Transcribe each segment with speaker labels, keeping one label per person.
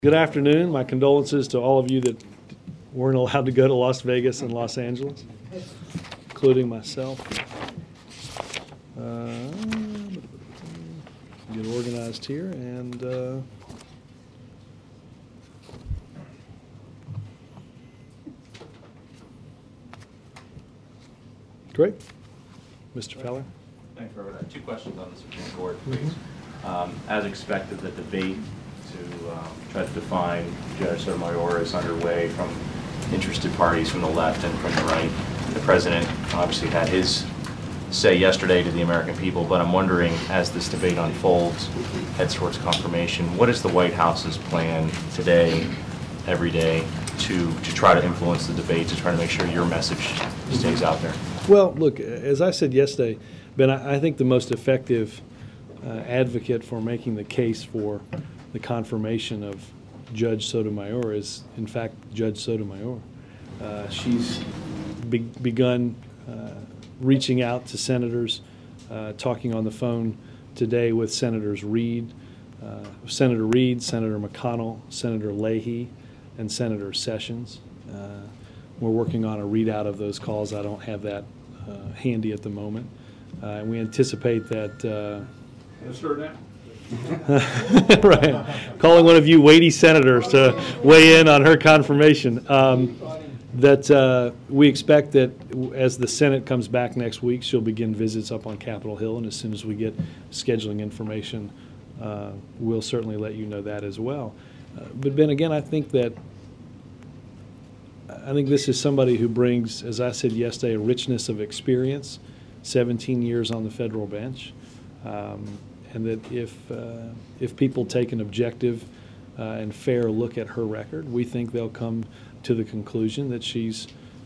Speaker 1: Good afternoon. My condolences to all of you that weren't allowed to go to Las Vegas and Los Angeles, including myself. Get organized here and great. Mr. Feller.
Speaker 2: Thanks, Robert. Two questions on the Supreme Court, please. As expected, the debate to try to define Judge Sotomayor is underway from interested parties from the left and from the right. The president obviously had his say yesterday to the American people, but I'm wondering, as this debate unfolds, heads towards confirmation, what is the White House's plan today, every day, to try to influence the debate, to try to make sure your message stays out there?
Speaker 1: Well, look, as I said yesterday, Ben, I think the most effective advocate for making the case for the confirmation of Judge Sotomayor is, in fact, Judge Sotomayor. She's begun reaching out to senators, talking on the phone today with Senator Reid, Senator McConnell, Senator Leahy, and Senator Sessions. We're working on a readout of those calls. I don't have that handy at the moment. And we anticipate that right. Calling one of you weighty senators to weigh in on her confirmation. That we expect that as the Senate comes back next week, she'll begin visits up on Capitol Hill, and as soon as we get scheduling information, we'll certainly let you know that as well. But Ben, again, I think this is somebody who brings, as I said yesterday, a richness of experience, 17 years on the federal bench. And that if people take an objective and fair look at her record, we think they'll come to the conclusion that she's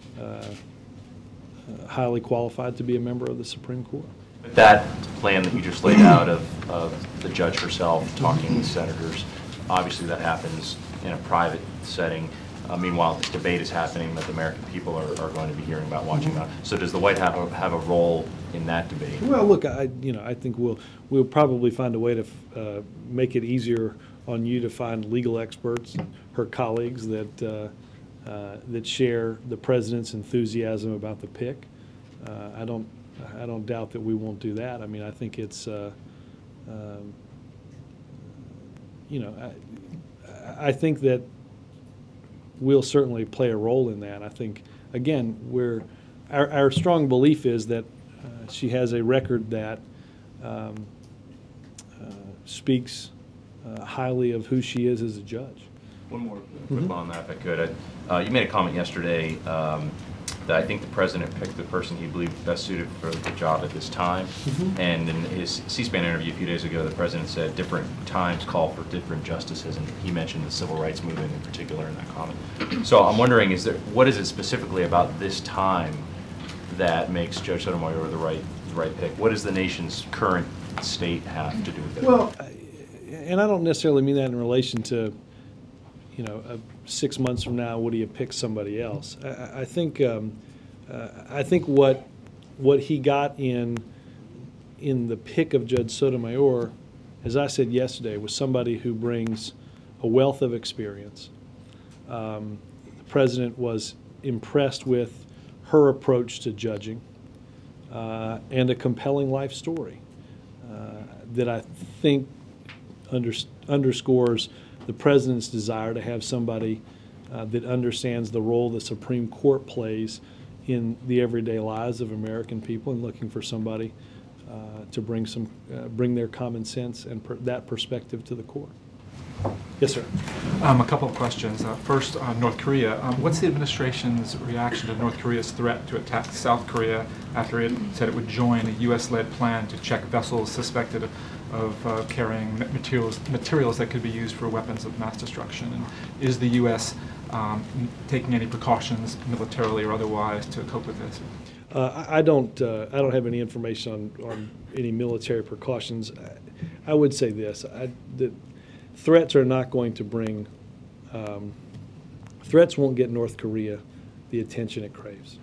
Speaker 1: highly qualified to be a member of the Supreme Court.
Speaker 2: That plan that you just laid out of the judge herself talking with senators, obviously that happens in a private setting. Meanwhile, the debate is happening that the American people are going to be hearing about, watching about. So does the White House have a role in that debate?
Speaker 1: Well, look, I think we'll probably find a way to make it easier on you to find legal experts, her colleagues that share the president's enthusiasm about the pick. I don't doubt that we won't do that. I mean, I think it's I think that we'll certainly play a role in that. I think, again, our strong belief is that she has a record that speaks highly of who she is as a judge.
Speaker 2: One more quick one on that, if I could. You made a comment yesterday that I think the president picked the person he believed best suited for the job at this time. And in his C-SPAN interview a few days ago, the president said different times call for different justices, and he mentioned the civil rights movement in particular in that comment. So I'm wondering, what is it specifically about this time that makes Judge Sotomayor the right pick? What does the nation's current state have to do with it?
Speaker 1: Well, and I don't necessarily mean that in relation to, 6 months from now, would he have picked somebody else? I think what he got in the pick of Judge Sotomayor, as I said yesterday, was somebody who brings a wealth of experience. The president was impressed with her approach to judging and a compelling life story that I think underscores the president's desire to have somebody that understands the role the Supreme Court plays in the everyday lives of American people, and looking for somebody to bring their common sense and that perspective to the court. Yes, sir.
Speaker 3: A couple of questions. First, on North Korea. What's the administration's reaction to North Korea's threat to attack South Korea after it said it would join a U.S.-led plan to check vessels suspected of carrying materials that could be used for weapons of mass destruction? And is the U.S. Taking any precautions, militarily or otherwise, to cope with this?
Speaker 1: I don't have any information on any military precautions. I would say this: that threats are not going to bring. Threats won't get North Korea the attention it craves.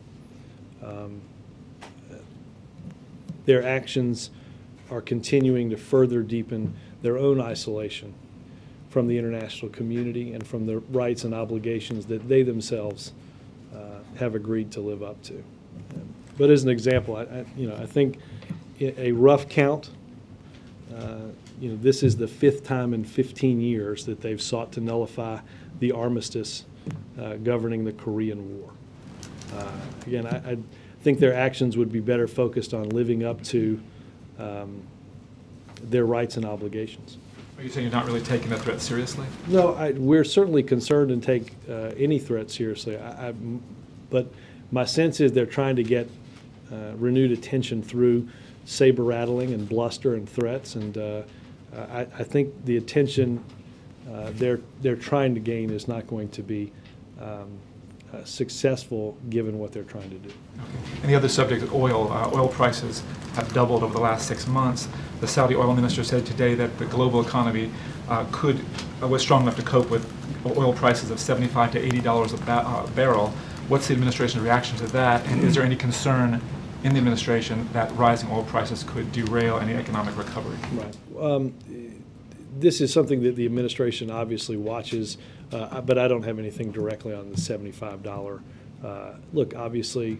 Speaker 1: Their actions are continuing to further deepen their own isolation from the international community and from the rights and obligations that they themselves have agreed to live up to. But as an example, I think a rough count, this is the 5th time in 15 years that they've sought to nullify the armistice governing the Korean War. Again, I think their actions would be better focused on living up to their rights and obligations.
Speaker 3: Are you saying you're not really taking that threat seriously?
Speaker 1: No, we're certainly concerned and take any threat seriously. But my sense is they're trying to get renewed attention through saber rattling and bluster and threats, and I think the attention they're trying to gain is not going to be successful given what they're trying to do.
Speaker 3: Okay. And the other subject, oil. Oil prices have doubled over the last 6 months. The Saudi oil minister said today that the global economy was strong enough to cope with oil prices of $75 to $80 a barrel. What's the administration's reaction to that, and is there any concern in the administration that rising oil prices could derail any economic recovery?
Speaker 1: Right. This is something that the administration obviously watches, but I don't have anything directly on the $75. Look, obviously,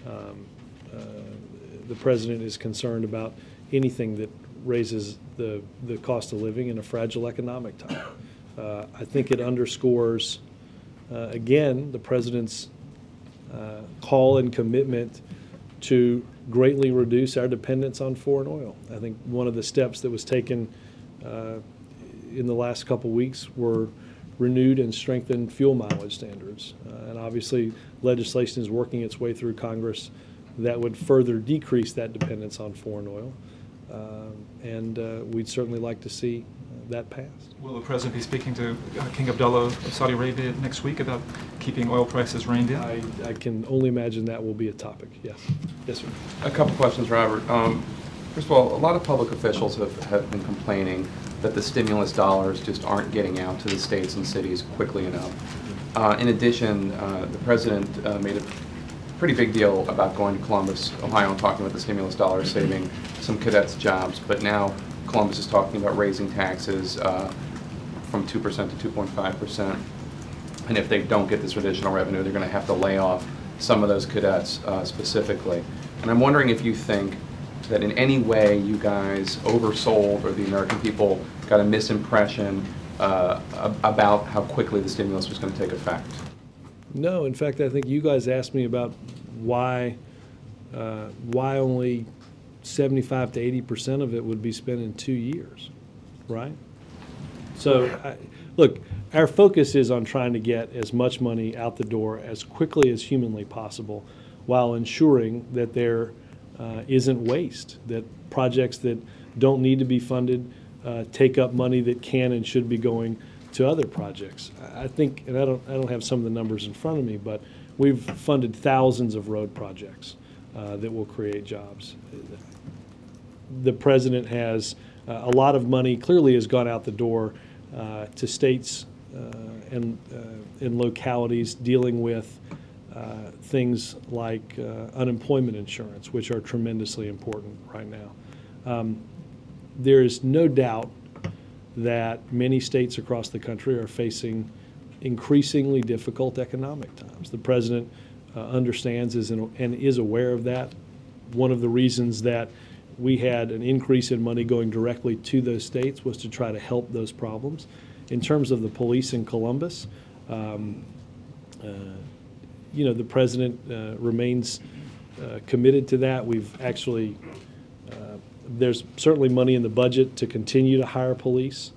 Speaker 1: the president is concerned about anything that raises the cost of living in a fragile economic time. I think it underscores, again, the president's call and commitment to greatly reduce our dependence on foreign oil. I think one of the steps that was taken in the last couple weeks were renewed and strengthened fuel mileage standards. And obviously legislation is working its way through Congress that would further decrease that dependence on foreign oil. And we'd certainly like to see that passed.
Speaker 3: Will the president be speaking to King Abdullah of Saudi Arabia next week about keeping oil prices reined in?
Speaker 1: I can only imagine that will be a topic, yes. Yes, sir.
Speaker 4: A couple questions, Robert. First of all, a lot of public officials have been complaining that the stimulus dollars just aren't getting out to the states and cities quickly enough. In addition, the president made a pretty big deal about going to Columbus, Ohio, and talking about the stimulus dollars saving some cadets' jobs, but now Columbus is talking about raising taxes from 2% to 2.5%. And if they don't get this additional revenue, they're going to have to lay off some of those cadets specifically. And I'm wondering if you think that in any way you guys oversold, or the American people got a misimpression about how quickly the stimulus was going to take effect.
Speaker 1: No, in fact, I think you guys asked me about why only 75 to 80% of it would be spent in 2 years, right? So, look, our focus is on trying to get as much money out the door as quickly as humanly possible, while ensuring that there isn't waste, that projects that don't need to be funded take up money that can and should be going to other projects. I think, and I don't have some of the numbers in front of me, but we've funded thousands of road projects that will create jobs. The president has a lot of money, clearly has gone out the door to states and localities dealing with things like unemployment insurance, which are tremendously important right now. There is no doubt that many states across the country are facing increasingly difficult economic times. The president understands and is aware of that. One of the reasons that we had an increase in money going directly to those states was to try to help those problems. In terms of the police in Columbus, the president remains committed to that. We've actually, there's certainly money in the budget to continue to hire police,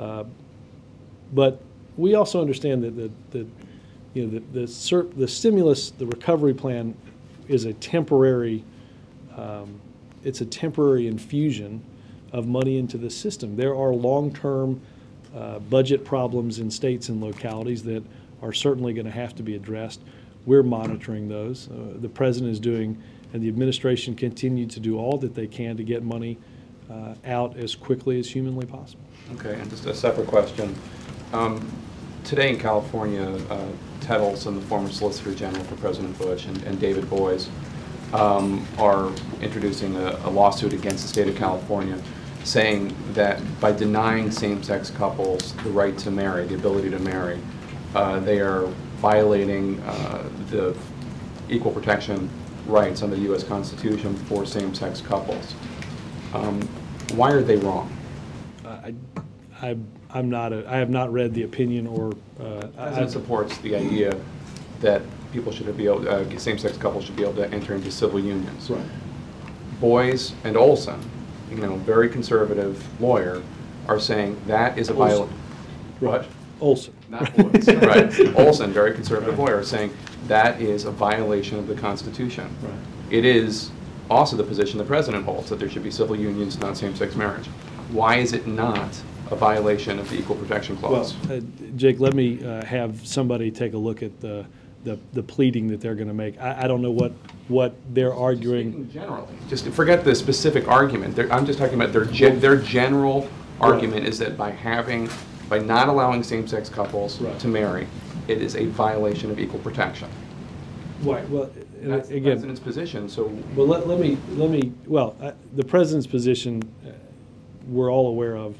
Speaker 1: but we also understand that the stimulus, the recovery plan, is a temporary. It's a temporary infusion of money into the system. There are long-term budget problems in states and localities that are certainly going to have to be addressed. We're monitoring those. The president is doing, and the administration continue to do all that they can to get money out as quickly as humanly possible.
Speaker 4: Okay, and just a separate question. Today in California, Ted Olson, the former Solicitor General for President Bush, and David Boies are introducing a lawsuit against the state of California saying that by denying same-sex couples the right to marry, the ability to marry, they are violating the equal protection rights under the U.S. Constitution for same-sex couples. Why are they wrong?
Speaker 1: I have not read the opinion or.
Speaker 4: The President supports the idea that people should be able, same-sex couples should be able to enter into civil unions.
Speaker 1: Right.
Speaker 4: Boyce and Olson, very conservative lawyer, are saying that is a violation.
Speaker 1: Right. Olson.
Speaker 4: Not Boyce. Right. Olson, very conservative lawyer, saying that is a violation of the Constitution.
Speaker 1: Right.
Speaker 4: It is also the position the President holds, that there should be civil unions, not same-sex marriage. Why is it not a violation of the Equal Protection Clause?
Speaker 1: Well, Jake, let me have somebody take a look at the pleading that they're going to make. I don't know what they're arguing.
Speaker 4: Speaking generally, just forget the specific argument. I'm just talking about their general argument is that by not allowing same-sex couples to marry, it is a violation of equal protection.
Speaker 1: Right. Well,
Speaker 4: That's the
Speaker 1: again,
Speaker 4: President's position. So,
Speaker 1: well, let me. Well, the President's position, we're all aware of.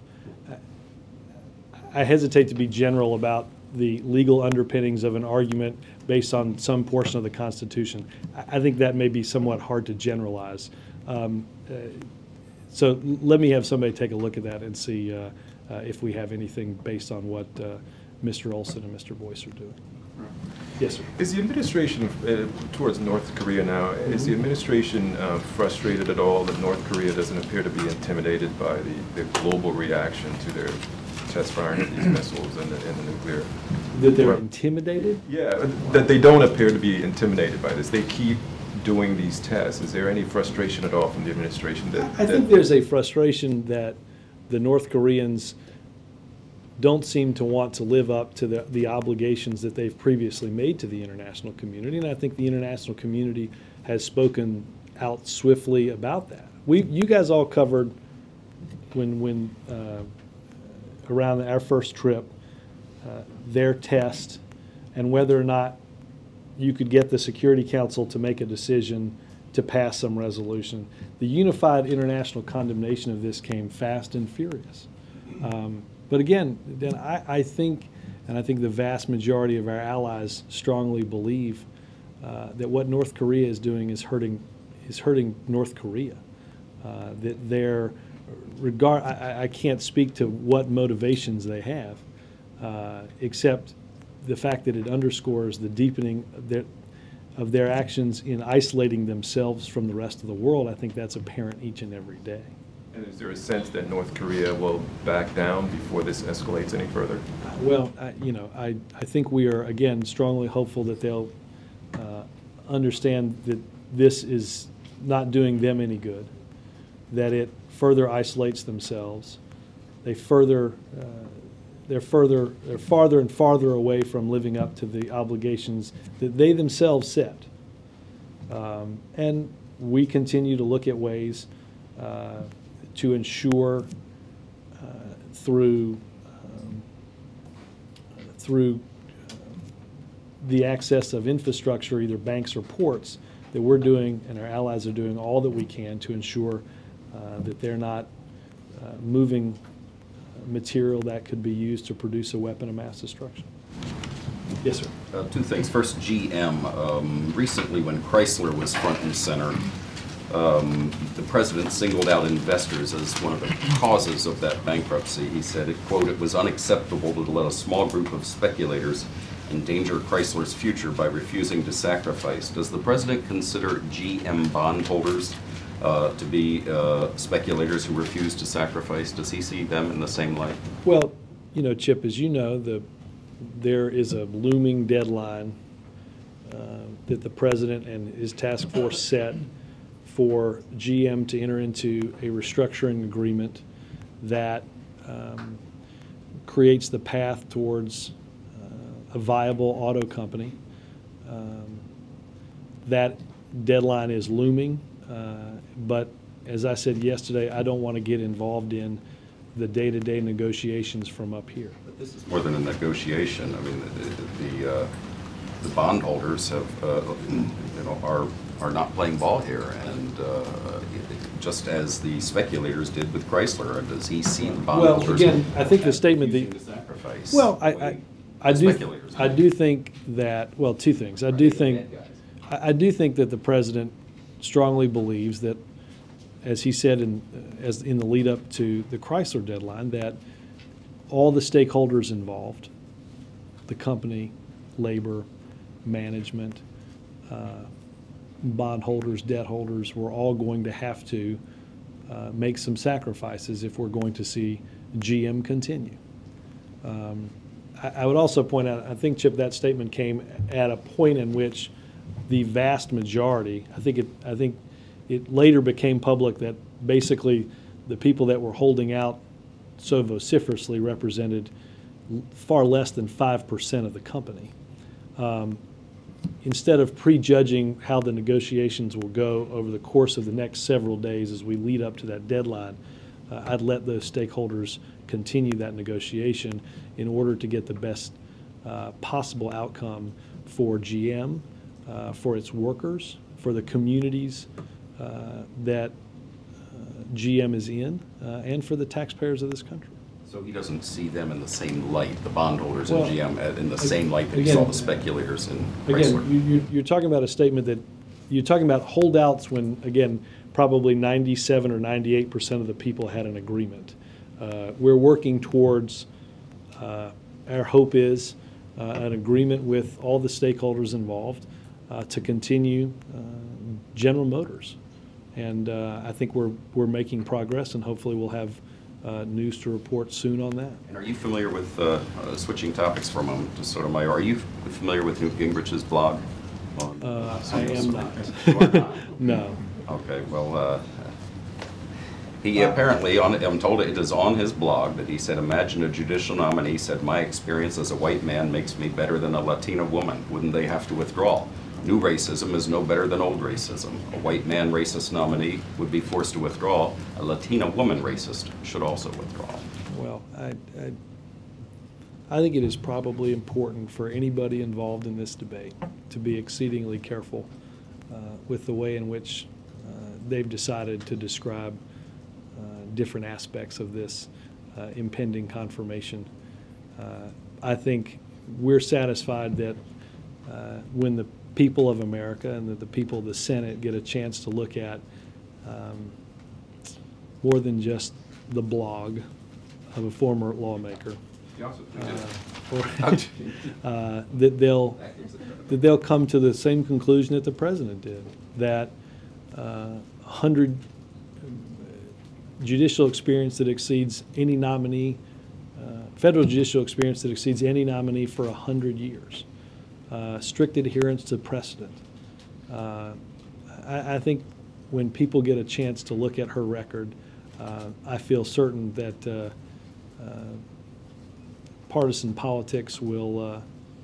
Speaker 1: I hesitate to be general about the legal underpinnings of an argument based on some portion of the Constitution. I think that may be somewhat hard to generalize. So let me have somebody take a look at that and see if we have anything based on what Mr. Olson and Mr. Boyce are doing. Yes, sir.
Speaker 5: Is the administration towards North Korea now, is the administration frustrated at all that North Korea doesn't appear to be intimidated by the global reaction to their test firing of these missiles and the nuclear?
Speaker 1: That they're intimidated?
Speaker 5: Yeah, that they don't appear to be intimidated by this. They keep doing these tests. Is there any frustration at all from the administration that...
Speaker 1: I think there's a frustration that the North Koreans don't seem to want to live up to the obligations that they've previously made to the international community, and I think the international community has spoken out swiftly about that. You guys all covered when around our first trip their test and whether or not you could get the Security Council to make a decision to pass some resolution. The unified international condemnation of this came fast and furious. But again, then I think, and I think the vast majority of our allies strongly believe that what North Korea is doing is hurting North Korea. That they're I can't speak to what motivations they have, except the fact that it underscores the deepening of their actions in isolating themselves from the rest of the world. I think that's apparent each and every day.
Speaker 5: And is there a sense that North Korea will back down before this escalates any further?
Speaker 1: Well, I think we are, again, strongly hopeful that they'll understand that this is not doing them any good, that it further isolates themselves. They're farther and farther away from living up to the obligations that they themselves set. And we continue to look at ways to ensure through the access of infrastructure, either banks or ports, that we're doing and our allies are doing all that we can to ensure that they're not moving material that could be used to produce a weapon of mass destruction. Yes, sir.
Speaker 6: Two things. First, GM. Recently, when Chrysler was front and center, the president singled out investors as one of the causes of that bankruptcy. He said, quote, "It was unacceptable to let a small group of speculators endanger Chrysler's future by refusing to sacrifice." Does the president consider GM bondholders to be speculators who refuse to sacrifice? Does he see them in the same light?
Speaker 1: Well, Chip, as you know, there is a looming deadline that the president and his task force set for GM to enter into a restructuring agreement that creates the path towards a viable auto company. That deadline is looming, but as I said yesterday, I don't want to get involved in the day-to-day negotiations from up here.
Speaker 6: But this is more than a negotiation. I mean, the bondholders have, are not playing ball here, and just as the speculators did with Chrysler? Or does he see the
Speaker 1: Well,
Speaker 6: bondholders?
Speaker 1: again, I think the statement
Speaker 6: using
Speaker 1: that,
Speaker 6: the sacrifice?
Speaker 1: well, I do,
Speaker 6: Speculators.
Speaker 1: I do think that, well, two things. I do think that the president strongly believes that, as he said in the lead up to the Chrysler deadline, that all the stakeholders involved, the company, labor, management, bondholders, debt holders, we're all going to have to make some sacrifices if we're going to see GM continue. I would also point out, I think, Chip, that statement came at a point in which the vast majority, I think it later became public that basically the people that were holding out so vociferously represented far less than 5% of the company. Instead of prejudging how the negotiations will go over the course of the next several days as we lead up to that deadline, I'd let those stakeholders continue that negotiation in order to get the best possible outcome for GM, for its workers, for the communities that GM is in, and for the taxpayers of this country.
Speaker 6: So he doesn't see them in the same light, the bondholders
Speaker 1: Well,
Speaker 6: in GM, in the same light that he
Speaker 1: again-
Speaker 6: saw the speculators in Chrysler?
Speaker 1: Again, you're talking about a statement that, you're talking about holdouts when, again, probably 97 or 98% of the people had an agreement. We're working towards, our hope is, an agreement with all the stakeholders involved to continue General Motors. And I think we're making progress, and hopefully we'll have news to report soon on that.
Speaker 6: And are you familiar with, switching topics for a moment to Sotomayor, are you familiar with Newt Gingrich's blog?
Speaker 1: I am not.
Speaker 6: You are not?
Speaker 1: No.
Speaker 6: Okay, well, he apparently, I'm told it is on his blog, that he said, imagine a judicial nominee said, my experience as a white man makes me better than a Latina woman. Wouldn't they have to withdraw? New racism is no better than old racism. A white man racist nominee would be forced to withdraw. A Latina woman racist should also withdraw.
Speaker 1: Well, I think it is probably important for anybody involved in this debate to be exceedingly careful with the way in which they've decided to describe different aspects of this impending confirmation. I think we're satisfied that when the people of America and that the people of the Senate get a chance to look at more than just the blog of a former lawmaker, that they'll come to the same conclusion that the president did, that 100 judicial experience that exceeds any nominee, federal judicial experience that exceeds any nominee for 100 years. Strict adherence to precedent. I think when people get a chance to look at her record, I feel certain that partisan politics will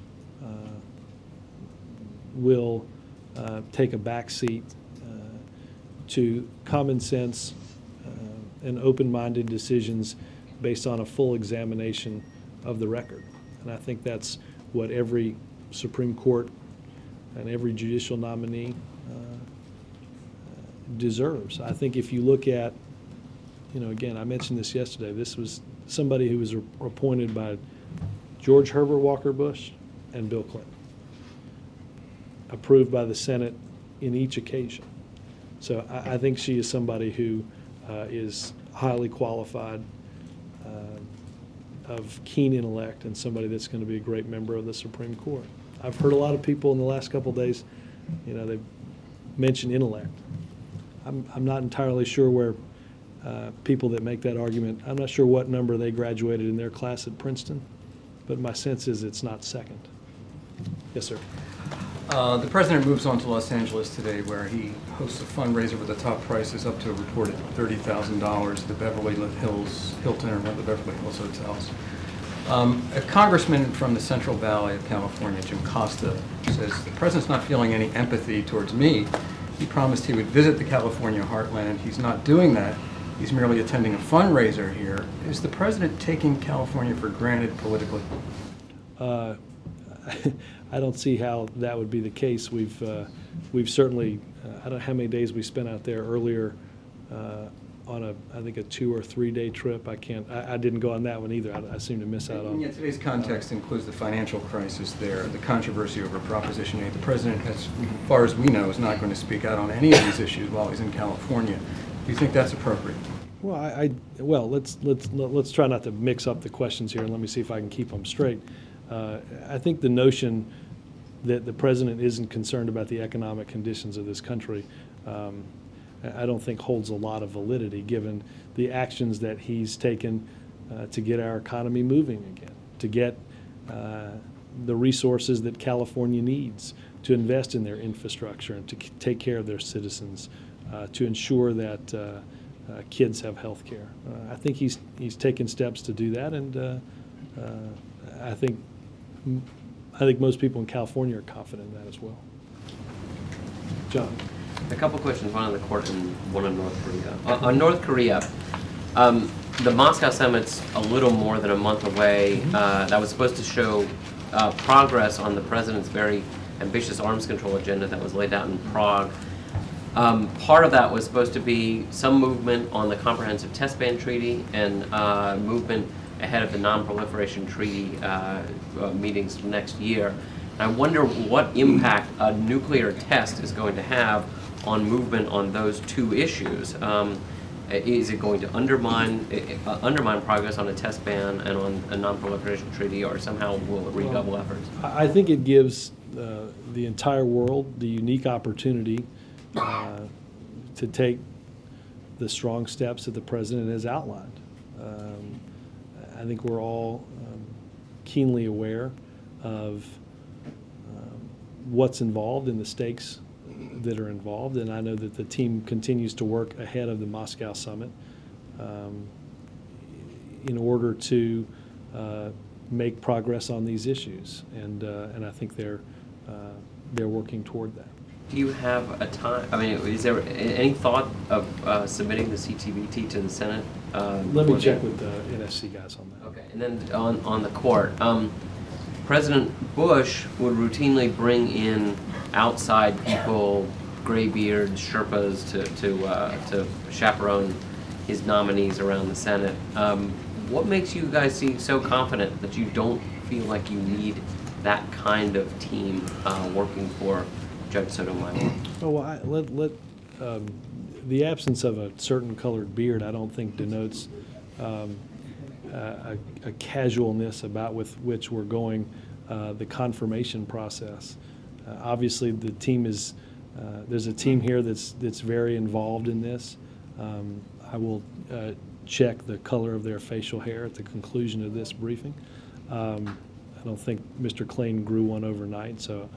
Speaker 1: take a back seat to common sense and open-minded decisions based on a full examination of the record. And I think that's what every Supreme Court and every judicial nominee deserves. I think if you look at, again, I mentioned this yesterday, this was somebody who was appointed by George Herbert Walker Bush and Bill Clinton, approved by the Senate in each occasion. So I think she is somebody who is highly qualified, of keen intellect, and somebody that's going to be a great member of the Supreme Court. I've heard a lot of people in the last couple of days, they've mentioned intellect. I'm not entirely sure where people that make that argument, I'm not sure what number they graduated in their class at Princeton, but my sense is it's not second. Yes, sir.
Speaker 7: The president moves on to Los Angeles today, where he hosts a fundraiser with the top prices up to a reported $30,000 at the Beverly Hills Hilton, or one of the Beverly Hills hotels. A congressman from the Central Valley of California, Jim Costa, says the president's not feeling any empathy towards me. He promised he would visit the California heartland. He's not doing that. He's merely attending a fundraiser here. Is the president taking California for granted politically?
Speaker 1: I don't see how that would be the case. We've certainly, I don't know how many days we spent out there earlier on I think a 2 or 3 day trip. I didn't go on that one either. I seem to miss out on.
Speaker 7: Yeah, today's context includes the financial crisis there, the controversy over Proposition 8. The president, as far as we know, is not going to speak out on any of these issues while he's in California. Do you think that's appropriate?
Speaker 1: Well, well, let's try not to mix up the questions here, and let me see if I can keep them straight. I think the notion that the president isn't concerned about the economic conditions of this country, I don't think holds a lot of validity, given the actions that he's taken to get our economy moving again, to get the resources that California needs to invest in their infrastructure and to take care of their citizens, to ensure that kids have health care. I think he's taken steps to do that, and I think most people in California are confident in that as well. John.
Speaker 8: A couple questions, one on the court and one on North Korea. On North Korea, the Moscow summit's a little more than a month away. That was supposed to show progress on the president's very ambitious arms control agenda that was laid out in Prague. Part of that was supposed to be some movement on the Comprehensive Test Ban Treaty and movement ahead of the Non-Proliferation Treaty meetings next year. I wonder what impact a nuclear test is going to have on movement on those two issues. Is it going to undermine progress on a test ban and on a non-proliferation treaty, or somehow will it redouble efforts?
Speaker 1: I think it gives the entire world the unique opportunity to take the strong steps that the president has outlined. I think we're all keenly aware of what's involved and the stakes that are involved, and I know that the team continues to work ahead of the Moscow summit in order to make progress on these issues, and I think they're working toward that.
Speaker 8: Do you have a time? I mean, is there any thought of submitting the CTBT to the Senate?
Speaker 1: Let me check with the NSC guys on that.
Speaker 8: Okay, and then on the court, President Bush would routinely bring in outside people, graybeards, Sherpas, to chaperone his nominees around the Senate. What makes you guys seem so confident that you don't feel like you need that kind of team working for Judge Sotomayor?
Speaker 1: Oh, well, the absence of a certain colored beard, I don't think denotes a casualness about with which we're going the confirmation process. Obviously, the team is there's a team here that's very involved in this. I will check the color of their facial hair at the conclusion of this briefing. I don't think Mr. Klain grew one overnight, so.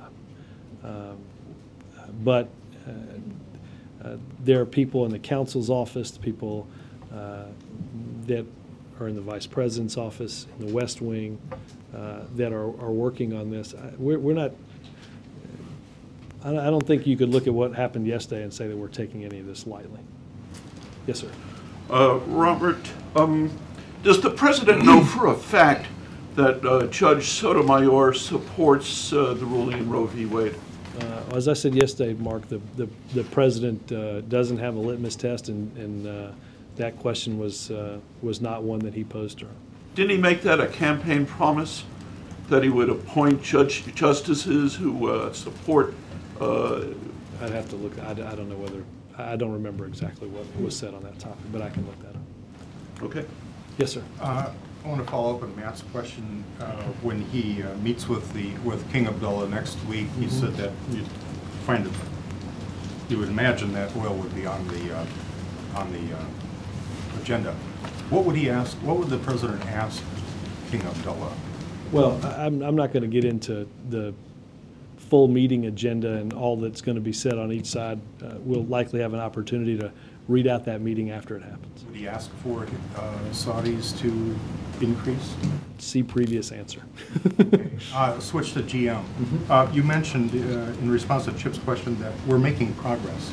Speaker 1: But there are people in the counsel's office, people that are in the vice president's office, in the West Wing, that are working on this. We're not. I don't think you could look at what happened yesterday and say that we're taking any of this lightly. Yes, sir.
Speaker 9: Robert, does the president know for a fact that Judge Sotomayor supports the ruling in Roe v. Wade?
Speaker 1: As I said yesterday, Mark, the president doesn't have a litmus test, and that question was not one that he posed to her.
Speaker 9: Didn't he make that a campaign promise, that he would appoint justices who support?
Speaker 1: I'd have to look. I don't know whether. I don't remember exactly what was said on that topic, but I can look that up.
Speaker 9: Okay.
Speaker 1: Yes, sir.
Speaker 10: I want to follow up on Matt's question. When he meets with King Abdullah next week, he said that you would imagine that oil would be on the agenda. What would he ask? What would the president ask King Abdullah?
Speaker 1: Well, I'm not going to get into the full meeting agenda and all that's going to be said on each side. We'll likely have an opportunity to read out that meeting after it happens.
Speaker 10: Would he ask for Saudis to increase?
Speaker 1: See previous answer.
Speaker 10: Okay. Switch to GM. You mentioned in response to Chip's question that we're making progress.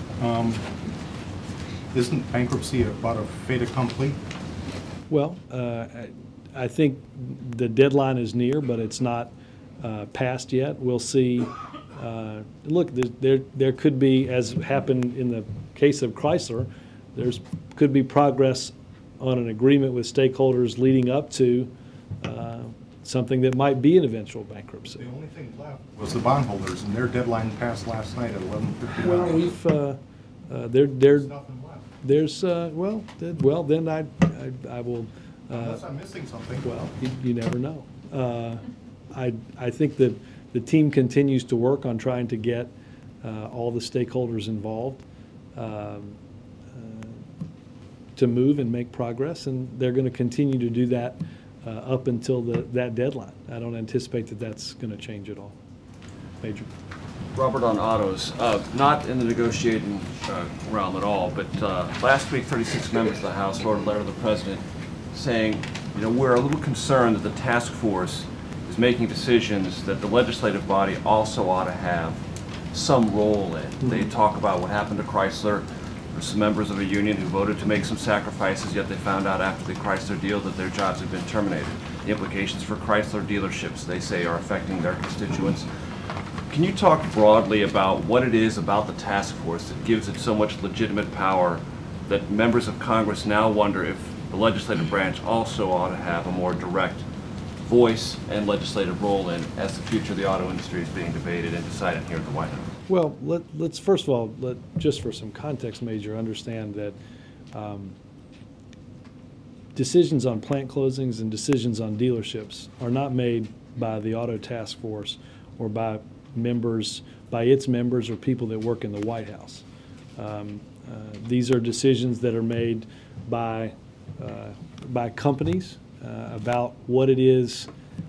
Speaker 10: Isn't bankruptcy about a fait accompli?
Speaker 1: Well, I think the deadline is near, but it's not passed yet. We'll see. Look, there could be, as happened in the case of Chrysler, could be progress on an agreement with stakeholders leading up to something that might be an eventual bankruptcy.
Speaker 10: The only thing left was the bondholders, and their deadline passed last night at 11:59.
Speaker 1: Well, we've,
Speaker 10: There's nothing left.
Speaker 1: there's, well, then I will,
Speaker 10: Unless I'm missing something.
Speaker 1: well, you never know. I think that the team continues to work on trying to get all the stakeholders involved to move and make progress, and they're going to continue to do that up until that deadline. I don't anticipate that that's going to change at all. Major.
Speaker 11: Robert, on autos, not in the negotiating realm at all, but last week 36 members of the House wrote a letter to the President saying, you know, we're a little concerned that the task force is making decisions that the legislative body also ought to have some role in. They talk about what happened to Chrysler. There's some members of a union who voted to make some sacrifices, yet they found out after the Chrysler deal that their jobs had been terminated. The implications for Chrysler dealerships, they say, are affecting their constituents. Can you talk broadly about what it is about the task force that gives it so much legitimate power that members of Congress now wonder if the legislative branch also ought to have a more direct voice and legislative role in as the future of the auto industry is being debated and decided here at the White House?
Speaker 1: Well, let's first of all, just for some context, Major, understand that decisions on plant closings and decisions on dealerships are not made by the Auto Task Force or by its members or people that work in the White House. These are decisions that are made by companies about what it is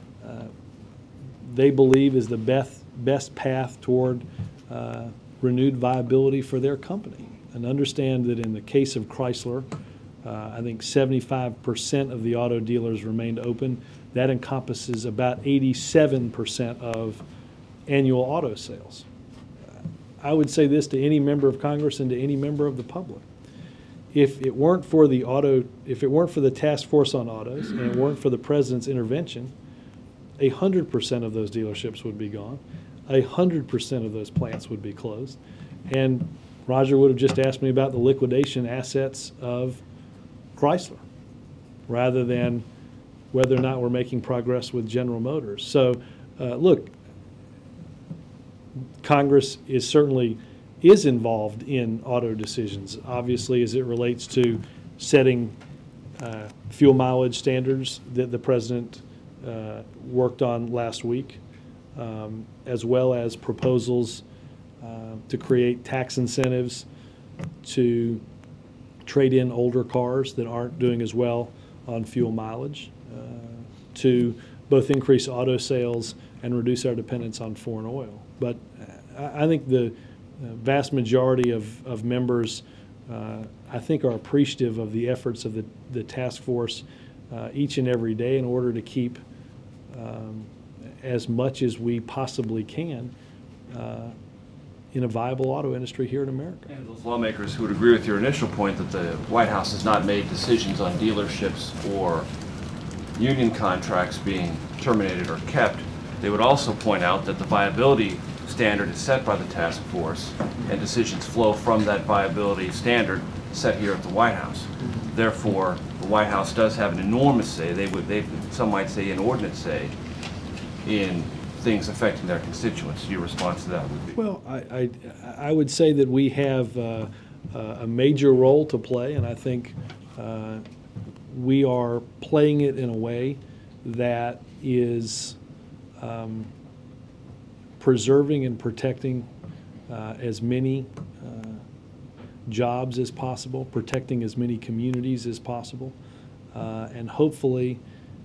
Speaker 1: they believe is the best path toward renewed viability for their company. And understand that in the case of Chrysler, I think 75% of the auto dealers remained open. That encompasses about 87% of annual auto sales. I would say this to any member of Congress and to any member of the public. If it weren't for the task force on autos and it weren't for the President's intervention, 100% of those dealerships would be gone. 100% of those plants would be closed. And Roger would have just asked me about the liquidation assets of Chrysler rather than whether or not we're making progress with General Motors. So, look, Congress certainly is involved in auto decisions, obviously, as it relates to setting fuel mileage standards that the President worked on last week, as well as proposals to create tax incentives to trade in older cars that aren't doing as well on fuel mileage, to both increase auto sales and reduce our dependence on foreign oil. But I think the vast majority of members, I think, are appreciative of the efforts of the task force each and every day in order to keep as much as we possibly can in a viable auto industry here in America.
Speaker 11: And those lawmakers who would agree with your initial point that the White House has not made decisions on dealerships or union contracts being terminated or kept, they would also point out that the viability standard is set by the task force and decisions flow from that viability standard set here at the White House. Therefore, the White House does have an enormous say, some might say inordinate say, in things affecting their constituents. Your response to that would be?
Speaker 1: Well, I would say that we have a major role to play, and I think we are playing it in a way that is preserving and protecting as many jobs as possible, protecting as many communities as possible, and hopefully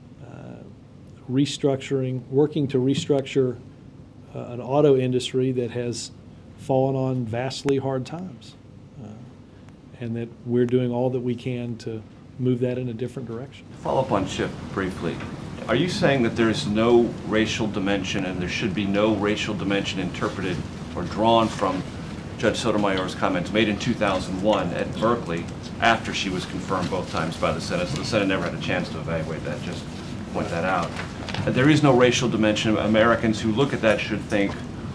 Speaker 1: working to restructure an auto industry that has fallen on vastly hard times, and that we're doing all that we can to move that in a different direction.
Speaker 11: Follow up on Chip briefly. Are you saying that there is no racial dimension and there should be no racial dimension interpreted or drawn from Judge Sotomayor's comments made in 2001 at Berkeley after she was confirmed both times by the Senate? So the Senate never had a chance to evaluate that, just point that out. There is no racial dimension. Americans who look at that should think,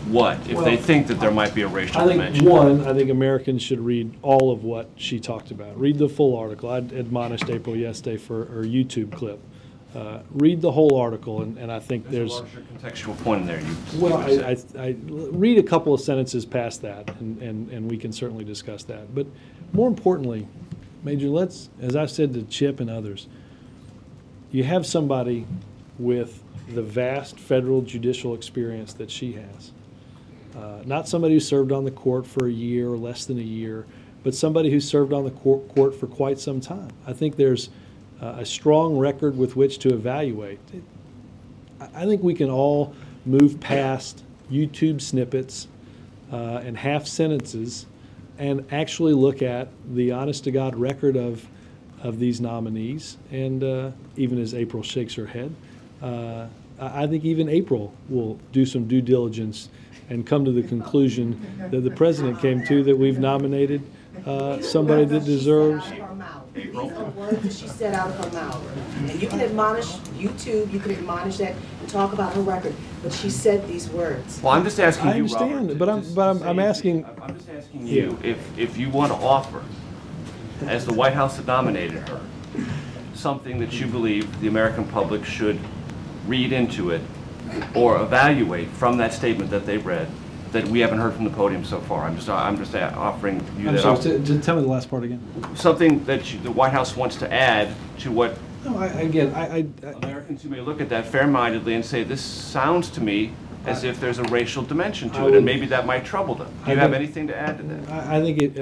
Speaker 11: what if they think that there might be a racial
Speaker 1: I think,
Speaker 11: dimension?
Speaker 1: one, I think Americans should read all of what she talked about. Read the full article. I admonished April yesterday for her YouTube clip. Read the whole article, and I think
Speaker 11: There's a larger contextual point in there.
Speaker 1: well, I read a couple of sentences past that, and we can certainly discuss that. But more importantly, Major, let's, as I've said to Chip and others, you have somebody with the vast federal judicial experience that she has. Not somebody who served on the court for a year or less than a year, but somebody who served on the court for quite some time. I think there's a strong record with which to evaluate. I think we can all move past YouTube snippets and half sentences and actually look at the honest-to-God record of these nominees. And even as April shakes her head, I think even April will do some due diligence and come to the conclusion that the president came to, that we've nominated somebody that deserves.
Speaker 12: These are words that she said out of her mouth. And you can admonish YouTube, you can admonish that and talk about her record, but she said these words.
Speaker 11: Well, I'm just asking you,
Speaker 1: I understand,
Speaker 11: Robert,
Speaker 1: but I'm asking.
Speaker 11: I'm just asking you if you want to offer, as the White House had nominated her, something that you believe the American public should read into it or evaluate from that statement that they read that we haven't heard from the podium so far. I'm just offering you that.
Speaker 1: Just tell me the last part again.
Speaker 11: Something that the White House wants to add to what
Speaker 1: No,
Speaker 11: Americans who may look at that fair-mindedly and say, this sounds to me as if there's a racial dimension to it, and maybe that might trouble them. Do you have anything to add to that?
Speaker 1: I think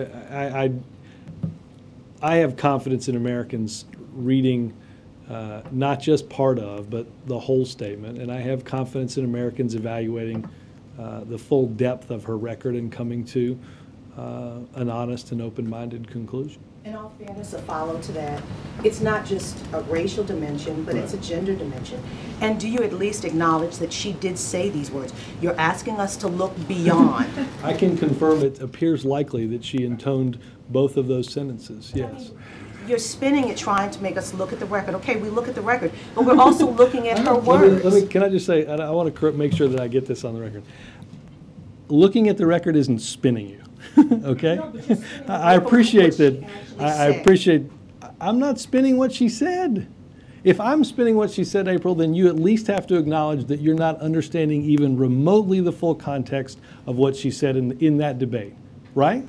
Speaker 1: I have confidence in Americans reading not just part of, but the whole statement, and I have confidence in Americans evaluating the full depth of her record and coming to an honest and open-minded conclusion.
Speaker 12: In all fairness, a follow to that, it's not just a racial dimension, but it's a gender dimension. And do you at least acknowledge that she did say these words? You're asking us to look beyond.
Speaker 1: I can confirm it appears likely that she intoned both of those sentences, yes.
Speaker 12: You're spinning it, trying to make us look at the record. Okay, we look at the record, but we're also looking at her words.
Speaker 1: Can I just say, and I want to make sure that I get this on the record. Looking at the record isn't spinning you, okay? I appreciate that. I appreciate. I'm not spinning what she said. If I'm spinning what she said, April, then you at least have to acknowledge that you're not understanding even remotely the full context of what she said in that debate, right?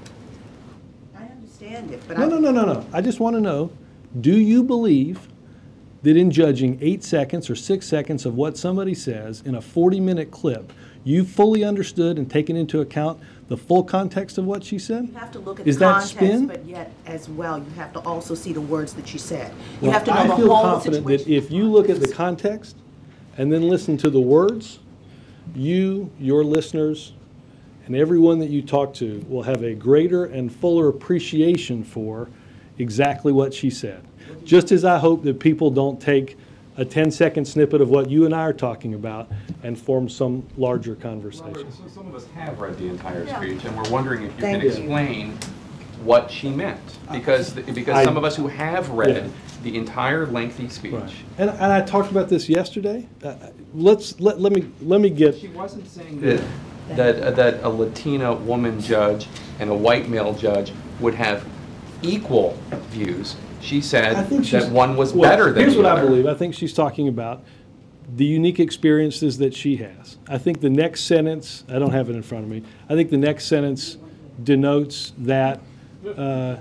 Speaker 12: I understand it, but
Speaker 1: No. I just want to know, do you believe that in judging 8 seconds or 6 seconds of what somebody says in a 40-minute clip, you fully understood and taken into account the full context of what she said?
Speaker 12: you have to look at
Speaker 1: Is
Speaker 12: the
Speaker 1: that
Speaker 12: context,
Speaker 1: spin?
Speaker 12: but yet as well, you have to also see the words that she said. You
Speaker 1: Well,
Speaker 12: have to know
Speaker 1: I
Speaker 12: the
Speaker 1: feel
Speaker 12: whole
Speaker 1: confident that
Speaker 12: situation.
Speaker 1: if you look at the context and then listen to the words, you, your listeners, and everyone that you talk to will have a greater and fuller appreciation for exactly what she said. Just as I hope that people don't take a 10-second snippet of what you and I are talking about and form some larger conversation.
Speaker 4: Robert, so some of us have read the entire speech, and we're wondering if you
Speaker 12: Thank
Speaker 4: can
Speaker 12: you.
Speaker 4: explain what she meant. Because some of us who have read the entire lengthy speech.
Speaker 1: Right. And I talked about this yesterday. Let me get.
Speaker 4: She wasn't saying that a Latina woman judge and a white male judge would have equal views. She said that one was better than the other.
Speaker 1: Here's what I believe. I think she's talking about the unique experiences that she has. I think the next sentence, I don't have it in front of me, I think the next sentence denotes that. I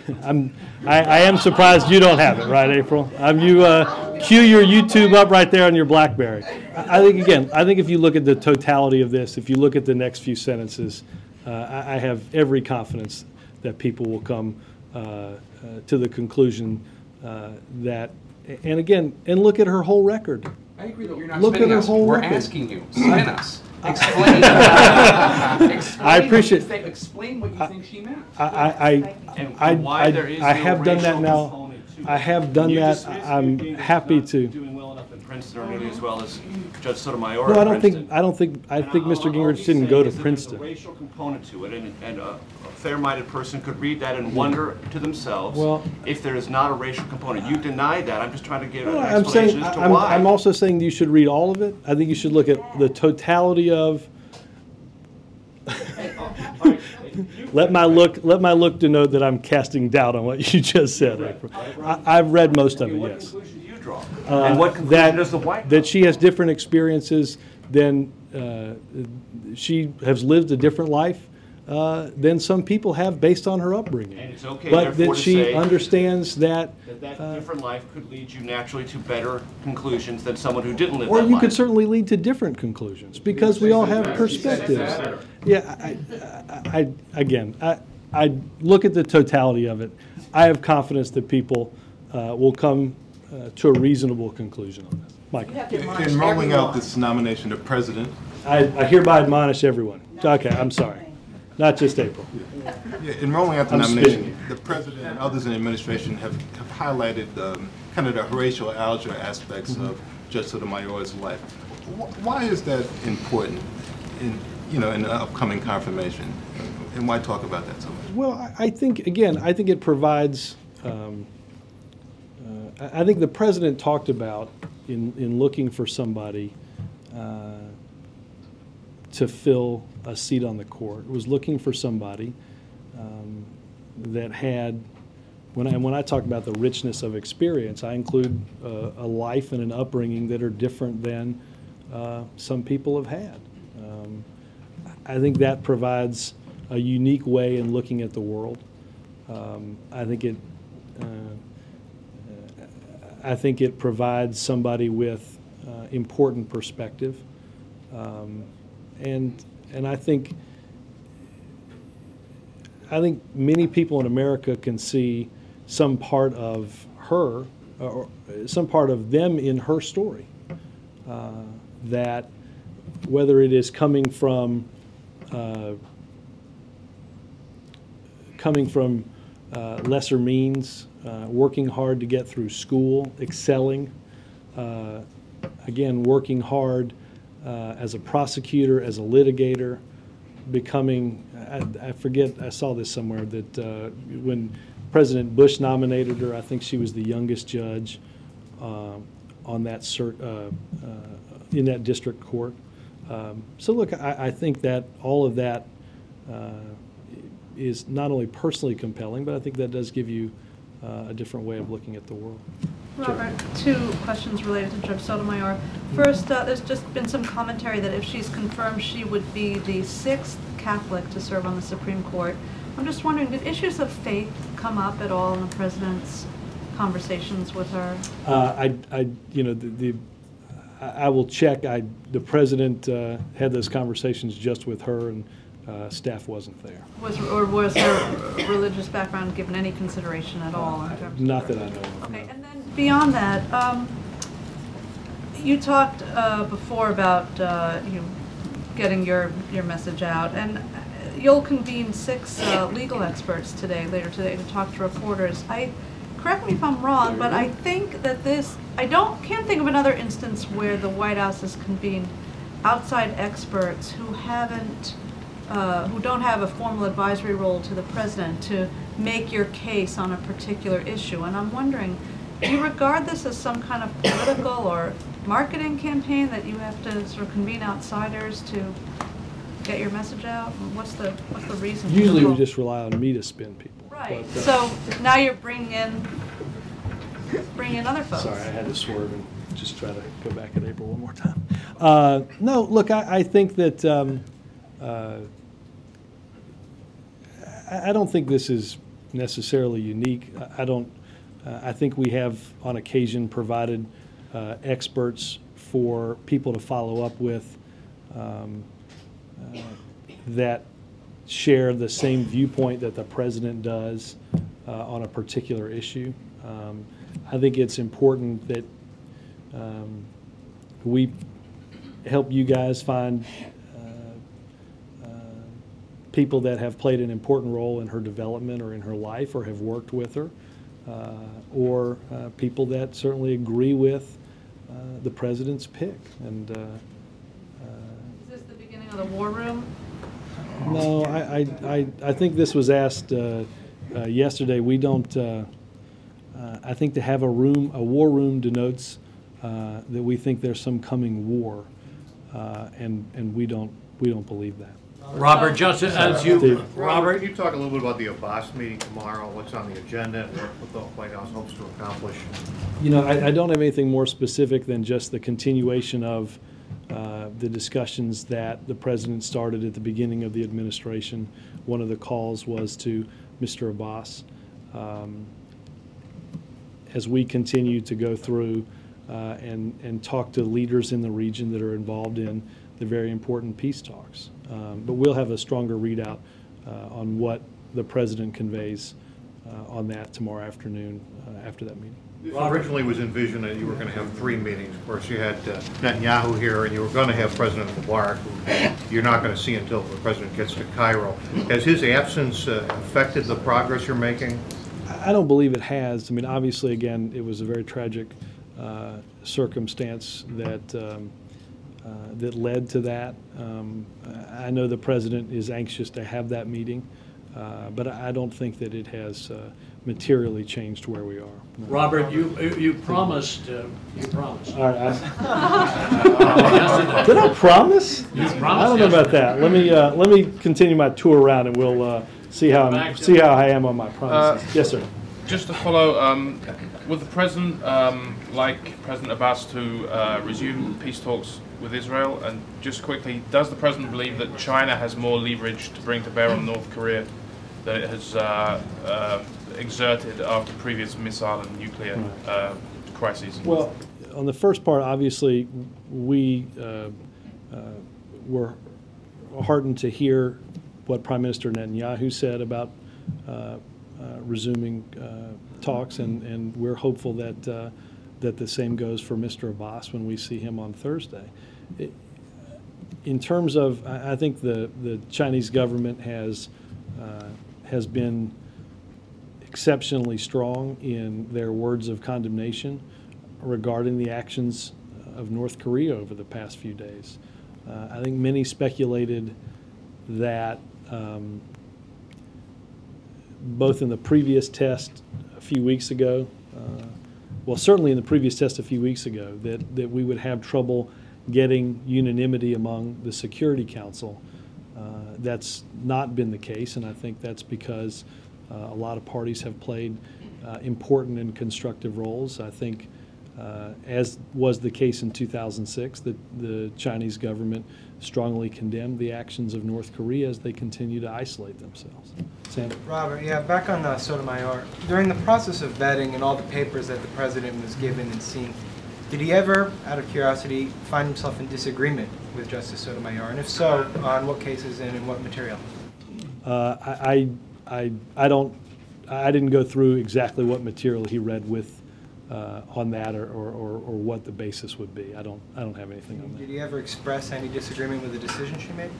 Speaker 1: am surprised you don't have it, right, April? Cue your YouTube up right there on your BlackBerry. I think if you look at the totality of this, if you look at the next few sentences, I have every confidence that people will come to the conclusion that, and look at her whole record.
Speaker 4: I agree that you're not
Speaker 1: Look at
Speaker 4: spinning
Speaker 1: her
Speaker 4: us.
Speaker 1: whole
Speaker 4: We're
Speaker 1: record.
Speaker 4: asking you. Spin us. Explain.
Speaker 1: I appreciate.
Speaker 4: Explain what you think she meant.
Speaker 1: I have done that now. I have done that. I'm happy to.
Speaker 11: Doing well enough in Princeton, or nearly as well as Judge Sotomayor.
Speaker 1: No,
Speaker 11: at Princeton.
Speaker 1: I think Mr. Gingrich didn't go to Princeton.
Speaker 11: There's a racial component to it, and a fair-minded person could read that and wonder to themselves if there is not a racial component. You denied that. I'm just trying to get an explanation as to why.
Speaker 1: I'm also saying you should read all of it. I think you should look at the totality of let my look denote that I'm casting doubt on what you just said, April. I've read most of it,
Speaker 11: What
Speaker 1: yes.
Speaker 11: conclusion do you draw? And what conclusion
Speaker 1: That,
Speaker 11: does the White House?
Speaker 1: that she has different experiences than, she has lived a different life than some people have based on her upbringing.
Speaker 11: And it's okay,
Speaker 1: But
Speaker 11: therefore,
Speaker 1: that
Speaker 11: to
Speaker 1: she
Speaker 11: say
Speaker 1: understands that,
Speaker 11: that different life could lead you naturally to better conclusions than someone who didn't live
Speaker 1: or
Speaker 11: that
Speaker 1: you
Speaker 11: life.
Speaker 1: could certainly lead to different conclusions, because we all have perspectives. Yeah, I look at the totality of it. I have confidence that people will come to a reasonable conclusion on this. Michael?
Speaker 12: You have to admonish
Speaker 5: In rolling out
Speaker 12: everyone.
Speaker 5: this nomination of president,
Speaker 1: I hereby admonish everyone. Okay, I'm sorry. Not just April.
Speaker 5: in rolling out the
Speaker 1: I'm
Speaker 5: nomination,
Speaker 1: spinning.
Speaker 5: the president and others in the administration have highlighted kind of the Horatio Alger aspects of Judge Sotomayor's life. Why is that important in the upcoming confirmation? And why talk about that so much?
Speaker 1: Well, I think it provides, I think the president talked about in looking for somebody to fill a seat on the court, was looking for somebody that had, when I talk about the richness of experience, I include a life and an upbringing that are different than some people have had. I think that provides a unique way in looking at the world. I think it provides somebody with important perspective, and I think many people in America can see some part of her, or some part of them in her story. That whether it is coming from lesser means, working hard to get through school, excelling, again, working hard as a prosecutor, as a litigator, becoming, I forget, I saw this somewhere, that when President Bush nominated her, I think she was the youngest judge on that in that district court. So look, I think that all of that is not only personally compelling, but I think that does give you a different way of looking at the world.
Speaker 13: Robert, two questions related to Judge Sotomayor. First, there's just been some commentary that if she's confirmed, she would be the 6th Catholic to serve on the Supreme Court. I'm just wondering, did issues of faith come up at all in the president's conversations with her?
Speaker 1: I will check. The president had those conversations just with her, and staff wasn't there.
Speaker 13: Was her religious background given any consideration at all? In terms
Speaker 1: Not that I know of.
Speaker 13: Okay,
Speaker 1: No.
Speaker 13: and then beyond that, you talked before about getting your message out, and you'll convene 6 legal experts later today, to talk to reporters. Correct me if I'm wrong, but I think that can't think of another instance where the White House has convened outside experts who don't have a formal advisory role to the president to make your case on a particular issue. And I'm wondering, do you regard this as some kind of political or marketing campaign that you have to sort of convene outsiders to get your message out? What's the reason?
Speaker 1: Usually we just rely on me to spin people.
Speaker 13: Right.
Speaker 1: But,
Speaker 13: So now you're bringing in other folks.
Speaker 1: Sorry, I had to swerve and just try to go back at April one more time. No, look, I think that I don't think this is necessarily unique. I think we have on occasion provided experts for people to follow up with that share the same viewpoint that the president does on a particular issue. I think it's important that we help you guys find people that have played an important role in her development or in her life or have worked with her, or people that certainly agree with the president's pick. And
Speaker 13: Is this the beginning of the war room?
Speaker 1: no, I think this was asked yesterday. We don't. I think to have a war room denotes that we think there's some coming war, and we don't believe that.
Speaker 14: Robert, just as you,
Speaker 1: Steve.
Speaker 14: Robert,
Speaker 15: Can you talk a little bit about the Abbas meeting tomorrow, what's on the agenda, and what the White House hopes to accomplish?
Speaker 1: You know, I don't have anything more specific than just the continuation of the discussions that the president started at the beginning of the administration. One of the calls was to Mr. Abbas. As we continue to go through and talk to leaders in the region that are involved in the very important peace talks. But we'll have a stronger readout on what the president conveys on that tomorrow afternoon after that meeting.
Speaker 15: This originally was envisioned that you were going to have 3 meetings. Of course, you had Netanyahu here, and you were going to have President Mubarak, who you're not going to see until the president gets to Cairo. Has his absence affected the progress you're making?
Speaker 1: I don't believe it has. I mean, obviously, again, it was a very tragic circumstance that that led to that. I know the president is anxious to have that meeting, but I don't think that it has materially changed where we are. No.
Speaker 14: Robert, you promised. You promised.
Speaker 1: All right. Did I promise?
Speaker 14: You promised.
Speaker 1: I don't know about that. Let me continue my tour around, and we'll see how I am on my promises. Yes, sir.
Speaker 16: Just to follow, would the president like President Abbas to resume peace talks with Israel? And just quickly, does the president believe that China has more leverage to bring to bear on North Korea that it has exerted after previous missile and nuclear crises?
Speaker 1: Well, on the first part, obviously, we were heartened to hear what Prime Minister Netanyahu said about resuming talks, and we're hopeful that that the same goes for Mr. Abbas when we see him on Thursday. In terms of, I think the Chinese government has been exceptionally strong in their words of condemnation regarding the actions of North Korea over the past few days. I think many speculated that both in the previous test a few weeks ago, well, certainly in the previous test a few weeks ago, that we would have trouble getting unanimity among the Security Council. That's not been the case, and I think that's because a lot of parties have played important and constructive roles. I think, as was the case in 2006, that the Chinese government strongly condemned the actions of North Korea as they continue to isolate themselves. Sam?
Speaker 17: Robert, yeah, back on Sotomayor. During the process of vetting and all the papers that the president was given and seen, did he ever, out of curiosity, find himself in disagreement with Justice Sotomayor? And if so, on what cases and in what material?
Speaker 1: I didn't go through exactly what material he read with on that, or what the basis would be. I don't have anything on that.
Speaker 17: Did he ever express any disagreement with the decision she made?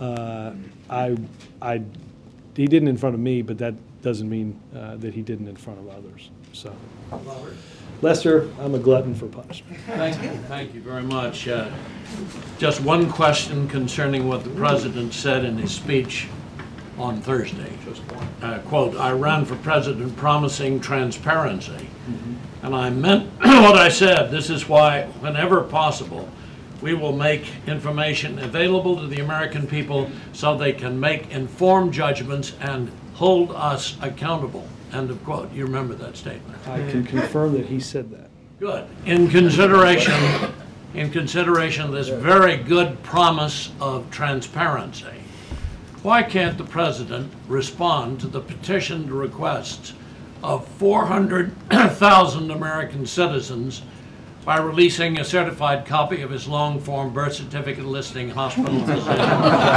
Speaker 1: He didn't in front of me, but that doesn't mean that he didn't in front of others. So, Lester, I'm a glutton for punishment.
Speaker 14: Thank you very much. Just one question concerning what the president said in his speech on Thursday. Quote, I ran for president promising transparency. And I meant what I said. This is why, whenever possible, we will make information available to the American people so they can make informed judgments and hold us accountable. End of quote. You remember that statement?
Speaker 1: I can confirm that he said that.
Speaker 14: Good. In consideration of this very good promise of transparency, why can't the president respond to the petitioned requests of 400,000 American citizens by releasing a certified copy of his long-form birth certificate listing hospital physician?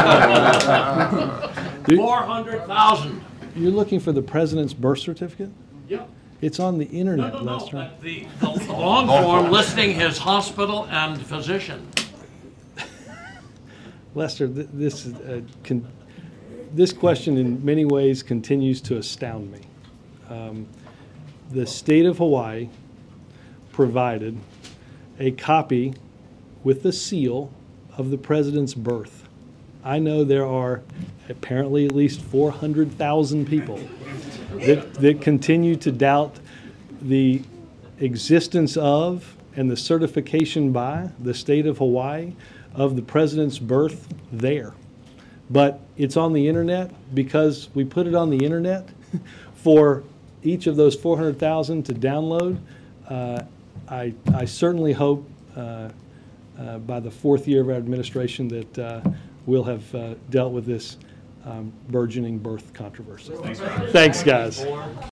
Speaker 14: 400,000.
Speaker 1: You're looking for the president's birth certificate?
Speaker 14: Yeah.
Speaker 1: It's on the internet,
Speaker 14: No.
Speaker 1: Lester.
Speaker 14: The long form listing his hospital and physician.
Speaker 1: Lester, this question in many ways continues to astound me. The state of Hawaii provided a copy with the seal of the president's birth. I know there are apparently at least 400,000 people that continue to doubt the existence of and the certification by the state of Hawaii of the president's birth there. but it's on the internet because we put it on the internet for each of those 400,000 to download. I certainly hope by the fourth year of our administration that we'll have dealt with this burgeoning birth controversy. Thanks, guys.